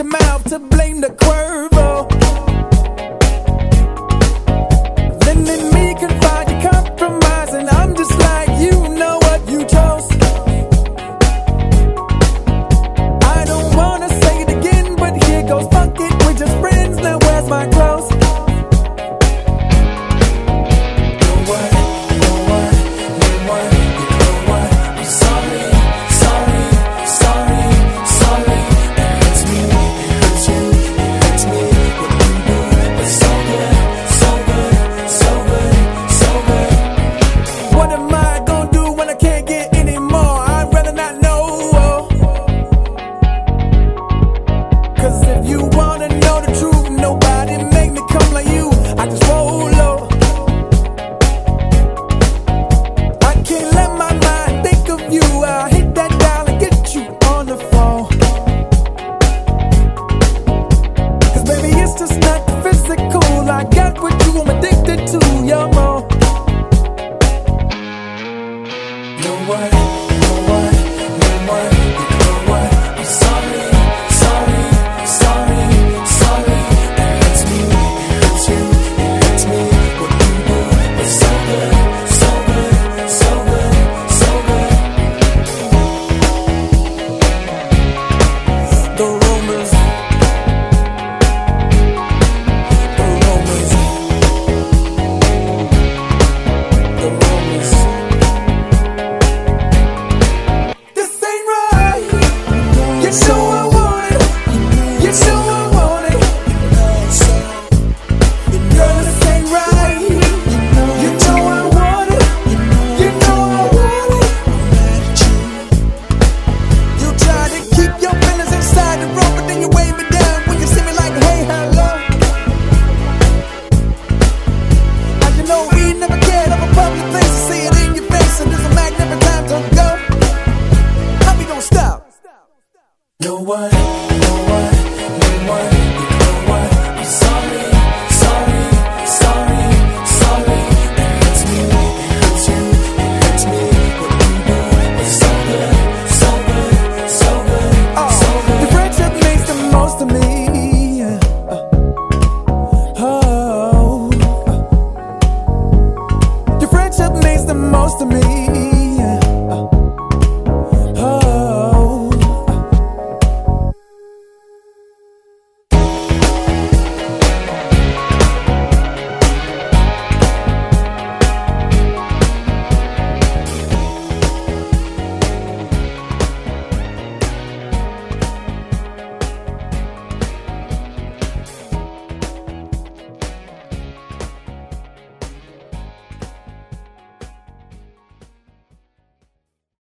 your mouth to blame the Cuervo. Then in me can find a compromise, and I'm just like, you know what you chose. I don't wanna say it again, but here goes, fuck it, we're just friends, now where's my clothes? I got what you, I'm addicted to your more. Know what, know what, know what, you know what? I'm sorry, sorry, sorry, sorry. And it's me, it's you, it's me. What you do is so good, so good, so good, so good. The rumors. So I want it, yeah, so I want it. Girl, this ain't right. You know I want it, you know I want it. You try to keep your feelings inside the room, but then you wave me down when you see me like, hey, hello. And you know we never cared of a public place to see it in your face, and there's a magnificent time to go. How we gonna stop? Know what, know what, know what?